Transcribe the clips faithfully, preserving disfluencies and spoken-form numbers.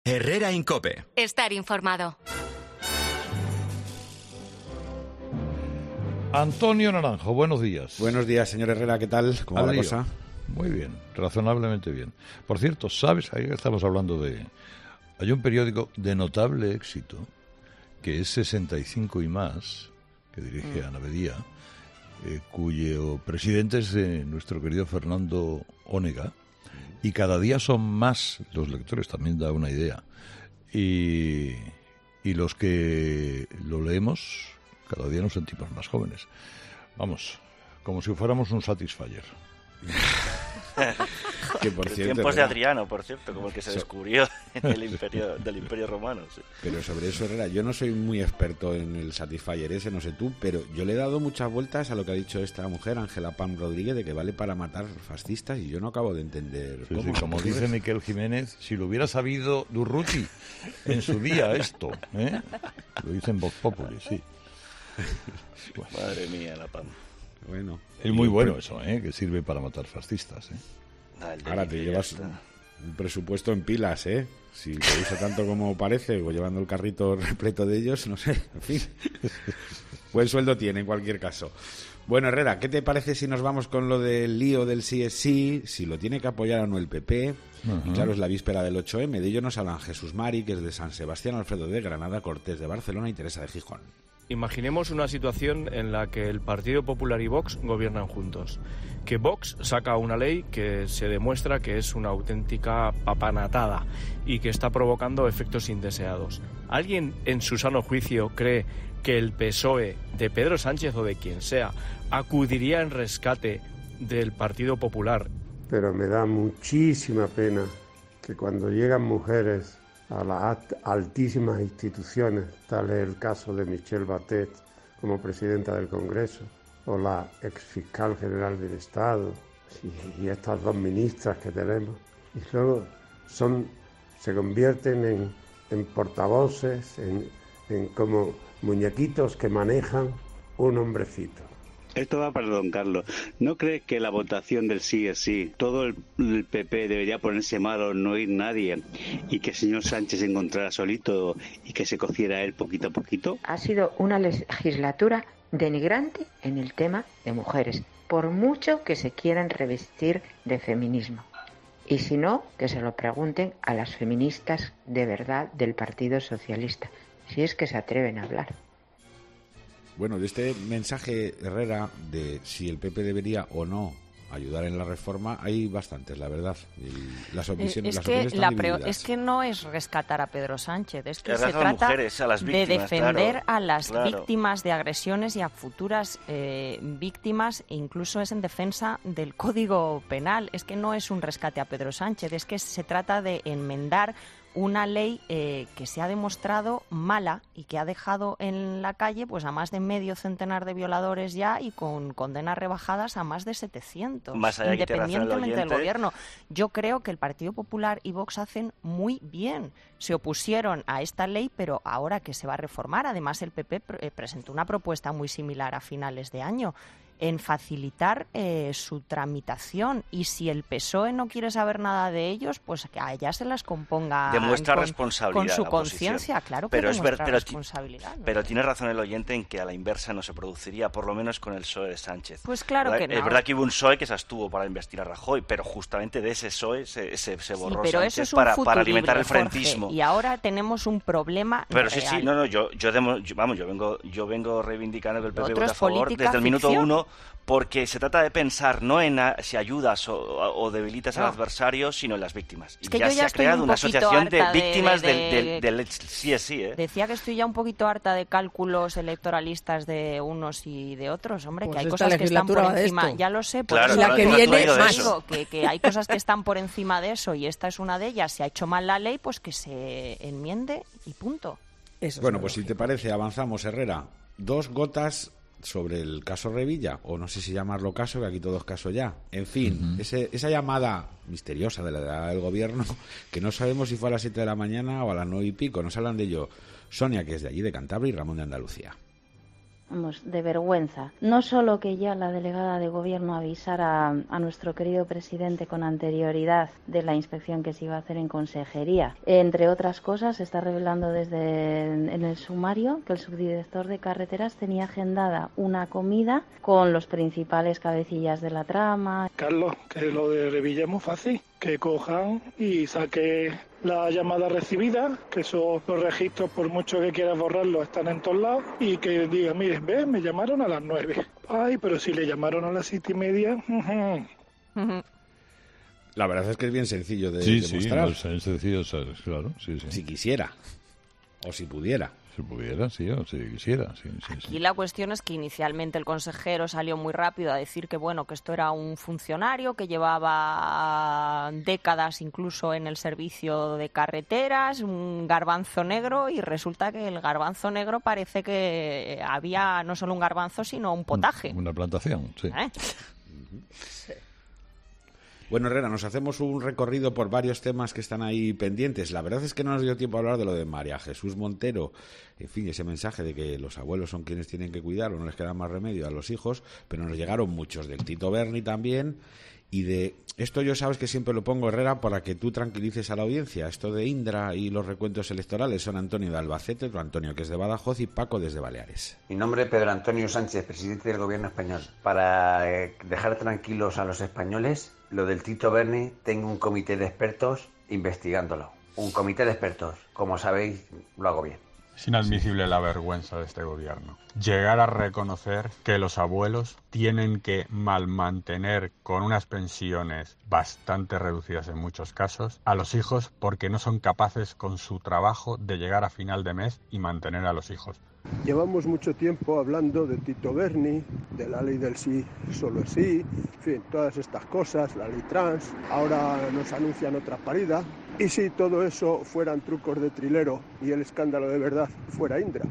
Herrera Incope. Estar informado. Antonio Naranjo, buenos días. Buenos días, señor Herrera, ¿qué tal? ¿Cómo va la cosa? Muy bien, razonablemente bien. Por cierto, ¿sabes? Ahí estamos hablando de... Hay un periódico de notable éxito, que es sesenta y cinco y más, que dirige Ana Bedía, eh, cuyo presidente es eh, nuestro querido Fernando Onega, y cada día son más los lectores, también da una idea. Y, y los que lo leemos, cada día nos sentimos más jóvenes. Vamos, como si fuéramos un Satisfyer. Que por en cierto, tiempos de Herrera, Adriano, por cierto, como el que se descubrió en el imperio del Imperio Romano. Sí. Pero sobre eso, Herrera, yo no soy muy experto en el Satisfyer ese, no sé tú, pero yo le he dado muchas vueltas a lo que ha dicho esta mujer, Ángela Pam Rodríguez, de que vale para matar fascistas, y yo no acabo de entender Sí, cómo. sí, como ¿Cómo dice es? Miquel Jiménez, si lo hubiera sabido Durruti en su día esto, ¿eh? Lo dice en Vox Populi, sí. Bueno, Madre mía, la Pam. Bueno, es muy bueno eso, ¿eh? Que sirve para matar fascistas, ¿eh? Ah, el ahora te delito, ya llevas está. un presupuesto en pilas, ¿eh? Si te usa tanto como parece, o llevando el carrito repleto de ellos, no sé, en fin. Buen sueldo tiene, en cualquier caso. Bueno, Herrera, ¿qué te parece si nos vamos con lo del lío del sí es sí, si lo tiene que apoyar o no el P P? Uh-huh. Y claro, es la víspera del ocho eme, de ello nos hablan Jesús Mari, que es de San Sebastián, Alfredo de Granada, Cortés de Barcelona y Teresa de Gijón. Imaginemos una situación en la que el Partido Popular y Vox gobiernan juntos. Que Vox saca una ley que se demuestra que es una auténtica papanatada y que está provocando efectos indeseados. ¿Alguien en su sano juicio cree que el P S O E de Pedro Sánchez o de quien sea acudiría en rescate del Partido Popular? Pero me da muchísima pena que cuando llegan mujeres a las altísimas instituciones, tal es el caso de Michelle Batet como presidenta del Congreso, o la exfiscal general del Estado, y, y estas dos ministras que tenemos, y luego son, se convierten en, en portavoces, en, en como muñequitos que manejan un hombrecito. Esto va para don Carlos. ¿No crees que la votación del sí es sí, todo el, el P P debería ponerse malo, no ir nadie, y que el señor Sánchez se encontrara solito y que se cociera él poquito a poquito? Ha sido una legislatura denigrante en el tema de mujeres, por mucho que se quieran revestir de feminismo. Y si no, que se lo pregunten a las feministas de verdad del Partido Socialista, si es que se atreven a hablar. Bueno, de este mensaje, Herrera, de si el P P debería o no ayudar en la reforma, hay bastantes, la verdad. Y las omisiones, es, las que opiniones la están pre- divididas. es que no es rescatar a Pedro Sánchez, es que Es se rescatar a trata mujeres, a las de víctimas, defender claro, a las claro. víctimas de agresiones y a futuras eh, víctimas, e incluso es en defensa del Código Penal. Es que no es un rescate a Pedro Sánchez, es que se trata de enmendar una ley eh, que se ha demostrado mala y que ha dejado en la calle pues a más de medio centenar de violadores ya, y con condenas rebajadas a más de setecientos, Más allá que tiene razón el independientemente del oyente. gobierno. Yo creo que el Partido Popular y Vox hacen muy bien. Se opusieron a esta ley, pero ahora que se va a reformar, además el P P pr- eh, presentó una propuesta muy similar a finales de año en facilitar eh, su tramitación, y si el P S O E no quiere saber nada de ellos, pues que a ella se las componga Demuestra con, responsabilidad con su la oposición. conciencia, claro que Pero es demuestra ver- pero ti- responsabilidad. ¿no? Pero tiene razón el oyente en que a la inversa no se produciría, por lo menos con el P S O E de Sánchez. Pues claro ¿Verdad? que no. Es verdad que hubo un P S O E que se abstuvo para investigar a Rajoy, pero justamente de ese P S O E se, se, se Sí, borró pero Sánchez eso es un para, para alimentar el futurible, Jorge, frentismo. y ahora tenemos un problema Pero sí, real. sí, no, no, yo, yo, demo- yo- vamos, yo vengo, yo vengo reivindicando que el P P Otro vota a es favor política desde el minuto ficción. uno, porque se trata de pensar no en a- si ayudas o, o debilitas No. al adversario, sino en las víctimas. Es que y ya yo ya se ha estoy creado un una poquito asociación de harta de- víctimas de- del, de- del, del sí es sí, ¿eh? Decía que estoy ya un poquito harta de cálculos electoralistas de unos y de otros, hombre, Pues que hay esta cosas que están por legislatura va de encima, esto. ya lo sé, por Claro, eso la claro, que hemos viene traído de más. eso. digo que, que hay cosas que están por encima de eso, y esta es una de ellas. Si ha hecho mal la ley, pues que se enmiende y punto. Eso es Bueno, lo pues si lógico. te parece, avanzamos, Herrera. Dos gotas sobre el caso Revilla, o no sé si llamarlo caso, que aquí todo es caso ya. En fin, Ujú. ese, esa llamada misteriosa de la delegada del gobierno, que no sabemos si fue a las siete de la mañana o a las nueve y pico, nos hablan de ello Sonia, que es de allí, de Cantabria, y Ramón de Andalucía. vamos, de vergüenza. No solo que ya la delegada de gobierno avisara a nuestro querido presidente con anterioridad de la inspección que se iba a hacer en consejería. Entre otras cosas, se está revelando desde en el sumario que el subdirector de carreteras tenía agendada una comida con los principales cabecillas de la trama. Carlos, que lo de Revilla es muy fácil, que cojan y saque la llamada recibida, que esos los registros, por mucho que quieras borrarlos, están en todos lados, y que diga, mire, ve, me llamaron a las nueve. Ay, pero si le llamaron a las siete y media... La verdad es que es bien sencillo de sí, demostrar. Sí, es sencillo, claro. Sí, sí. Si quisiera. O si pudiera. Si pudiera, sí, o si quisiera. Sí, sí, Aquí sí. la cuestión es que inicialmente el consejero salió muy rápido a decir que bueno, que esto era un funcionario que llevaba décadas incluso en el servicio de carreteras, un garbanzo negro, y resulta que el garbanzo negro parece que había no solo un garbanzo, sino un potaje. Una plantación, sí. ¿Eh? Bueno, Herrera, nos hacemos un recorrido por varios temas que están ahí pendientes. La verdad es que no nos dio tiempo a hablar de lo de María Jesús Montero. En fin, ese mensaje de que los abuelos son quienes tienen que cuidar o no les queda más remedio a los hijos, pero nos llegaron muchos del Tito Berni también. Y de esto yo sabes que siempre lo pongo, Herrera, para que tú tranquilices a la audiencia. Esto de Indra y los recuentos electorales son Antonio de Albacete, otro Antonio que es de Badajoz y Paco desde Baleares. Mi nombre es Pedro Antonio Sánchez, presidente del Gobierno español. Para eh, dejar tranquilos a los españoles, lo del Tito Berni, tengo un comité de expertos investigándolo. Un comité de expertos. Como sabéis, lo hago bien. Es inadmisible la vergüenza de este gobierno. Llegar a reconocer que los abuelos tienen que malmantener con unas pensiones bastante reducidas en muchos casos a los hijos porque no son capaces con su trabajo de llegar a final de mes y mantener a los hijos. Llevamos mucho tiempo hablando de Tito Berni, de la ley del sí, solo es sí, en fin, todas estas cosas, la ley trans, ahora nos anuncian otra parida. ¿Y si todo eso fueran trucos de trilero y el escándalo de verdad fuera Indra?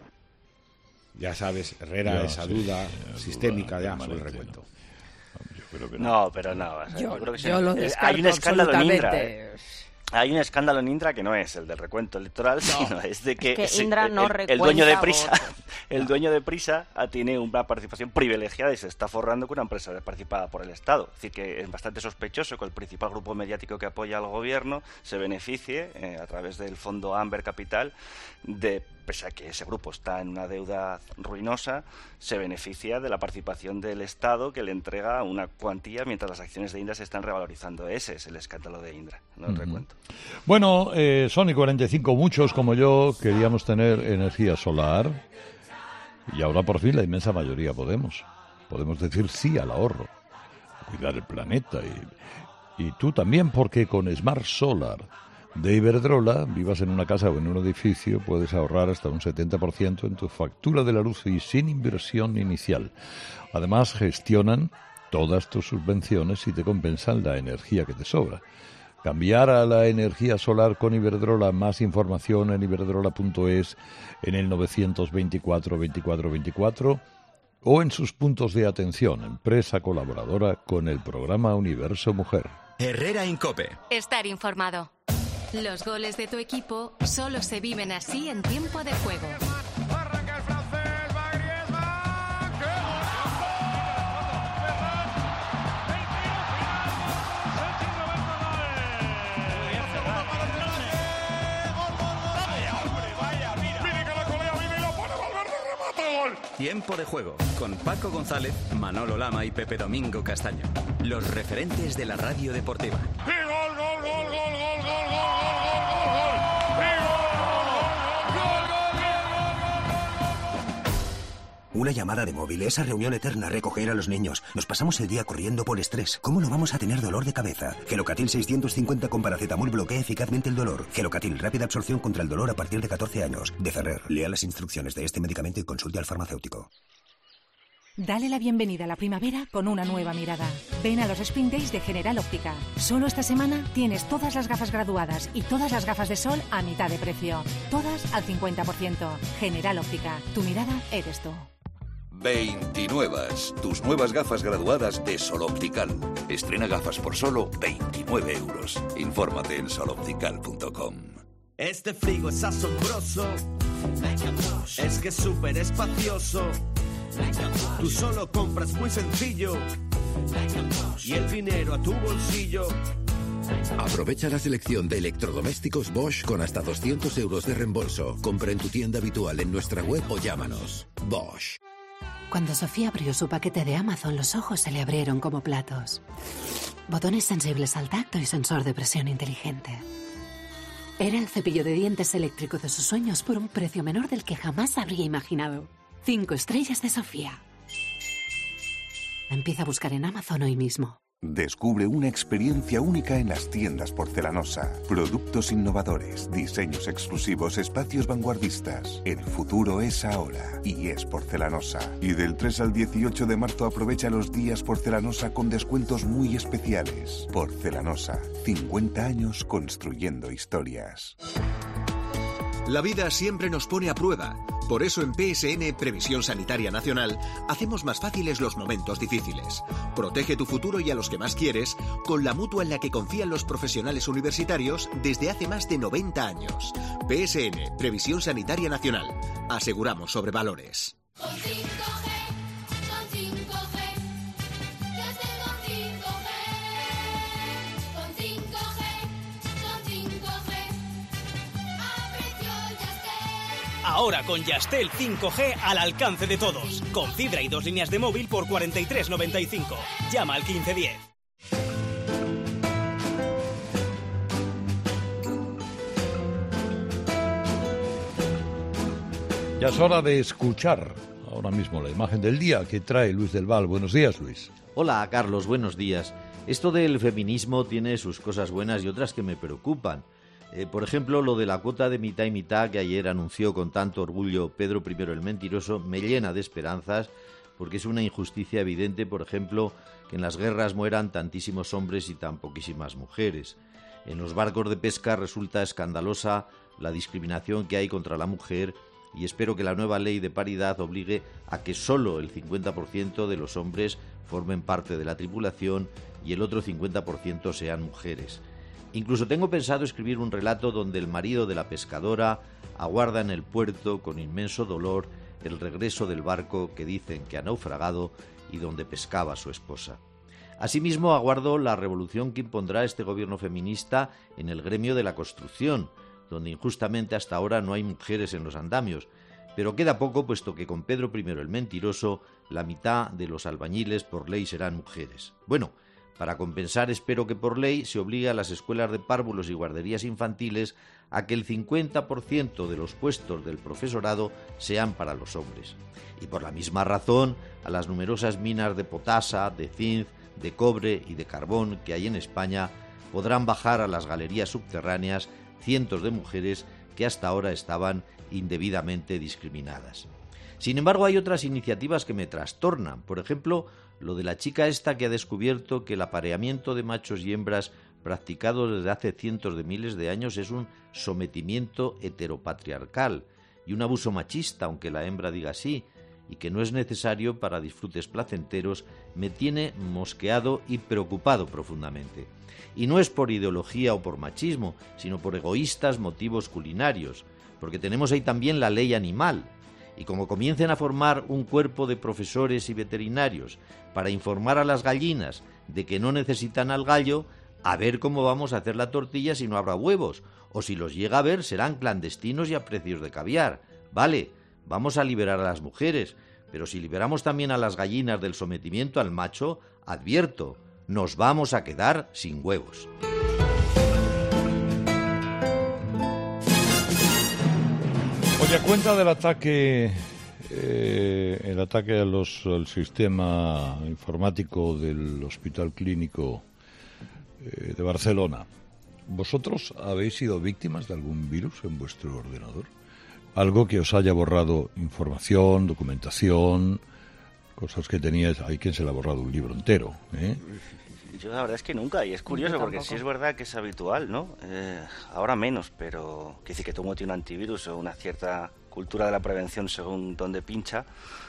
Ya sabes, Herrera, Ya, esa sí, duda sí, sistémica duda ya sobre el permanente, recuento. ¿no? Yo creo que no. No, pero no. o sea, Yo, yo creo que sí. yo lo Eh, descarto Hay un escándalo en Indra. absolutamente. eh. Hay un escándalo en Indra que no es el del recuento electoral, No. sino es de que, Que ese- Indra el, no el- el dueño de recuenta Prisa, votos. el dueño de Prisa ah, tiene una participación privilegiada y se está forrando con una empresa participada por el Estado. Es decir, que es bastante sospechoso que el principal grupo mediático que apoya al gobierno se beneficie eh, a través del fondo Amber Capital, de, pese a que ese grupo está en una deuda ruinosa, se beneficia de la participación del Estado que le entrega una cuantía mientras las acciones de Indra se están revalorizando. Ese es el escándalo de Indra, no el Ujú. recuento. Bueno, eh, Sony cuarenta y cinco, muchos como yo queríamos tener energía solar y ahora por fin la inmensa mayoría podemos. Podemos decir sí al ahorro, cuidar el planeta y, y tú también, porque con Smart Solar de Iberdrola, vivas en una casa o en un edificio, puedes ahorrar hasta un setenta por ciento en tu factura de la luz y sin inversión inicial. Además, gestionan todas tus subvenciones y te compensan la energía que te sobra. Cambiar a la energía solar con Iberdrola. Más información en iberdrola punto es, en el novecientos veinticuatro veinticuatro veinticuatro o en sus puntos de atención, empresa colaboradora con el programa Universo Mujer. Herrera Incope. Estar informado. Los goles de tu equipo solo se viven así en tiempo de juego. Tiempo de juego con Paco González, Manolo Lama y Pepe Domingo Castaño. Los referentes de la radio deportiva. Una llamada de móvil, esa reunión eterna, recoger a los niños. Nos pasamos el día corriendo por estrés. ¿Cómo no vamos a tener dolor de cabeza? Gelocatil seiscientos cincuenta con paracetamol bloquea eficazmente el dolor. Gelocatil, rápida absorción contra el dolor a partir de catorce años. De Ferrer, lea las instrucciones de este medicamento y consulte al farmacéutico. Dale la bienvenida a la primavera con una nueva mirada. Ven a los Spring Days de General Óptica. Solo esta semana tienes todas las gafas graduadas y todas las gafas de sol a mitad de precio. Todas al cincuenta por ciento. General Óptica. Tu mirada eres tú. veintinuevas, tus nuevas gafas graduadas de Sol Optical. Estrena gafas por solo veintinueve euros. Infórmate en sol optical punto com. Este frigo es asombroso, Es que es súper espacioso. Tú solo compras muy sencillo. Y el dinero a tu bolsillo. Aprovecha la selección de electrodomésticos Bosch con hasta doscientos euros de reembolso. Compra en tu tienda habitual, en nuestra web o llámanos. Bosch. Cuando Sofía abrió su paquete de Amazon, los ojos se le abrieron como platos. Botones sensibles al tacto y sensor de presión inteligente. Era el cepillo de dientes eléctrico de sus sueños por un precio menor del que jamás habría imaginado. Cinco estrellas de Sofía. Empieza a buscar en Amazon hoy mismo. Descubre una experiencia única en las tiendas Porcelanosa. Productos innovadores, diseños exclusivos, espacios vanguardistas. El futuro es ahora y es Porcelanosa. Y del tres al dieciocho de marzo aprovecha los días Porcelanosa con descuentos muy especiales. Porcelanosa, cincuenta años construyendo historias. La vida siempre nos pone a prueba. Por eso en P S N Previsión Sanitaria Nacional hacemos más fáciles los momentos difíciles. Protege tu futuro y a los que más quieres con la mutua en la que confían los profesionales universitarios desde hace más de noventa años. P S N Previsión Sanitaria Nacional. Aseguramos sobre valores. Ahora con Yastel cinco G al alcance de todos. Con fibra y dos líneas de móvil por cuarenta y tres noventa y cinco. Llama al quince diez. Ya es hora de escuchar ahora mismo la imagen del día que trae Luis del Val. Buenos días, Luis. Hola, Carlos. Buenos días. Esto del feminismo tiene sus cosas buenas y otras que me preocupan. Eh, por ejemplo, lo de la cuota de mitad y mitad que ayer anunció con tanto orgullo Pedro primero el Mentiroso me llena de esperanzas porque es una injusticia evidente, por ejemplo, que en las guerras mueran tantísimos hombres y tan poquísimas mujeres. En los barcos de pesca resulta escandalosa la discriminación que hay contra la mujer y espero que la nueva ley de paridad obligue a que solo el cincuenta por ciento de los hombres formen parte de la tripulación y el otro cincuenta por ciento sean mujeres. Incluso tengo pensado escribir un relato donde el marido de la pescadora aguarda en el puerto con inmenso dolor el regreso del barco que dicen que ha naufragado y donde pescaba su esposa. Asimismo, aguardo la revolución que impondrá este gobierno feminista en el gremio de la construcción, donde injustamente hasta ahora no hay mujeres en los andamios, pero queda poco puesto que con Pedro primero el Mentiroso la mitad de los albañiles por ley serán mujeres. Bueno, para compensar, espero que por ley se obligue a las escuelas de párvulos y guarderías infantiles a que el cincuenta por ciento de los puestos del profesorado sean para los hombres. Y por la misma razón, a las numerosas minas de potasa, de zinc, de cobre y de carbón que hay en España, podrán bajar a las galerías subterráneas cientos de mujeres que hasta ahora estaban indebidamente discriminadas. Sin embargo, hay otras iniciativas que me trastornan. Por ejemplo, lo de la chica esta que ha descubierto que el apareamiento de machos y hembras practicado desde hace cientos de miles de años es un sometimiento heteropatriarcal y un abuso machista, aunque la hembra diga sí, y que no es necesario para disfrutes placenteros, me tiene mosqueado y preocupado profundamente. Y no es por ideología o por machismo, sino por egoístas motivos culinarios, porque tenemos ahí también la ley animal. Y como comiencen a formar un cuerpo de profesores y veterinarios para informar a las gallinas de que no necesitan al gallo, a ver cómo vamos a hacer la tortilla si no habrá huevos, o si los llega a ver serán clandestinos y a precios de caviar. Vale, vamos a liberar a las mujeres, pero si liberamos también a las gallinas del sometimiento al macho, advierto, nos vamos a quedar sin huevos. Oye, cuenta del ataque, eh, el ataque a los, al sistema informático del Hospital Clínico eh, de Barcelona. ¿Vosotros habéis sido víctimas de algún virus en vuestro ordenador? Algo que os haya borrado información, documentación, cosas que teníais. Hay quien se le ha borrado un libro entero, ¿eh? Yo la verdad es que nunca, y es curioso porque sí es verdad que es habitual, ¿no? Eh, ahora menos, pero quiere decir que todo el mundo tiene un antivirus o una cierta cultura de la prevención según donde pincha,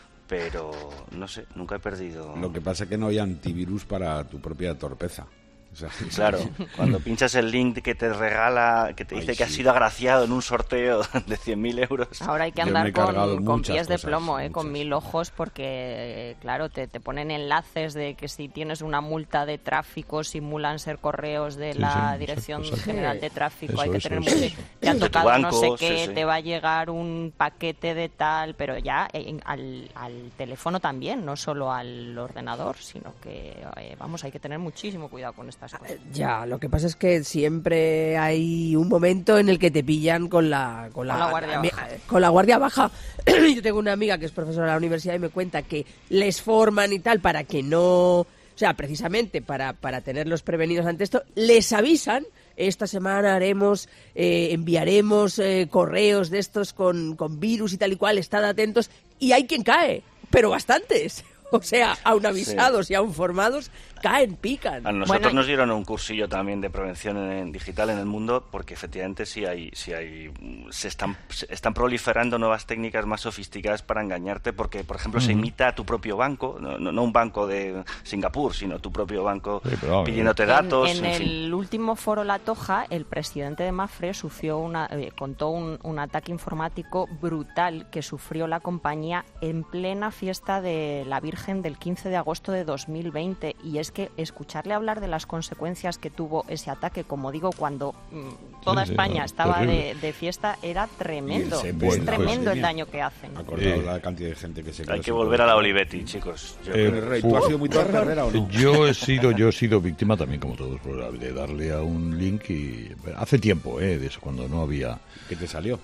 pero no sé, nunca he perdido... Lo que pasa es que no hay antivirus para tu propia torpeza. O sea, claro, cuando pinchas el link que te regala, que te dice Ay, que has sí. sido agraciado en un sorteo de cien mil euros. Ahora hay que Yo me andar he cargado con, con muchas pies de cosas, plomo, eh, muchas. con mil ojos, porque, claro, te, te ponen enlaces de que si tienes una multa de tráfico, simulan ser correos de Sí, la sí, Dirección exacto, exacto. General de Tráfico. Eso, hay que eso, tener eso, muy... eso. Te ha De tu tocado banco, no sé sí, qué, sí. te va a llegar un paquete de tal, pero ya en- al, al teléfono también, no solo al ordenador, sino que, eh, vamos, hay que tener muchísimo cuidado con estas cosas. Ya, lo que pasa es que siempre hay un momento en el que te pillan con la con la, Con la guardia mi- baja. con la guardia baja. Yo tengo una amiga que es profesora de la universidad y me cuenta que les forman y tal para que no, o sea, precisamente para para tenerlos prevenidos ante esto, les avisan. Esta semana haremos, eh, enviaremos eh, correos de estos con, con virus y tal y cual, estad atentos. Y hay quien cae, pero bastantes. O sea, aun avisados y aun formados, caen, pican. A nosotros nos dieron un cursillo también de prevención en, en digital en el mundo, porque efectivamente sí hay, sí hay, se están, se están proliferando nuevas técnicas más sofisticadas para engañarte, porque por ejemplo se Ujú. imita a tu propio banco, no, no, no un banco de Singapur, sino tu propio banco Sí, pero vamos, pidiéndote En- datos. En, en el fin. último foro La Toja, el presidente de Mafre sufrió una, eh, contó un, un ataque informático brutal que sufrió la compañía en plena fiesta de la Virgen del quince de agosto de dos mil veinte. Y es que escucharle hablar de las consecuencias que tuvo ese ataque, como digo, cuando mm, toda Sí, sí, España no, estaba de, terrible. de fiesta, era tremendo. Y el Es C P en la tremendo el pandemia. daño que hacen. Acordaos Eh, la cantidad de gente que se Hay quedó que sin volver a la poder. Olivetti, chicos. Yo Eh, creo. Rey, ¿tú has sido muy torpe, Herrera, o no? Yo he sido, yo he sido víctima también, como todos, de darle a un link y hace tiempo, eh, de eso, cuando no había, ¿Qué te salió?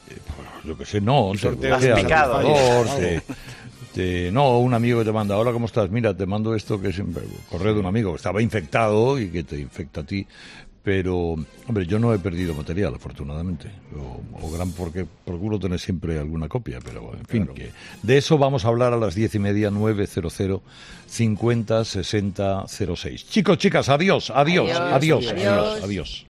yo qué sé, no, Un te- sorteo te- Has picado, ordenador, ¿eh? te- te- no, un amigo que te manda, hola, ¿cómo estás? Mira, te mando esto que es un correo de un amigo que estaba infectado y que te infecta a ti. Pero, hombre, yo no he perdido material, afortunadamente. O, o gran porque procuro tener siempre alguna copia, pero en fin, que de eso vamos a hablar a las diez y media, nueve cero cero, cincuenta, sesenta, cero seis. Chicos, chicas, adiós, adiós, Adiós, adiós, adiós. adiós. adiós.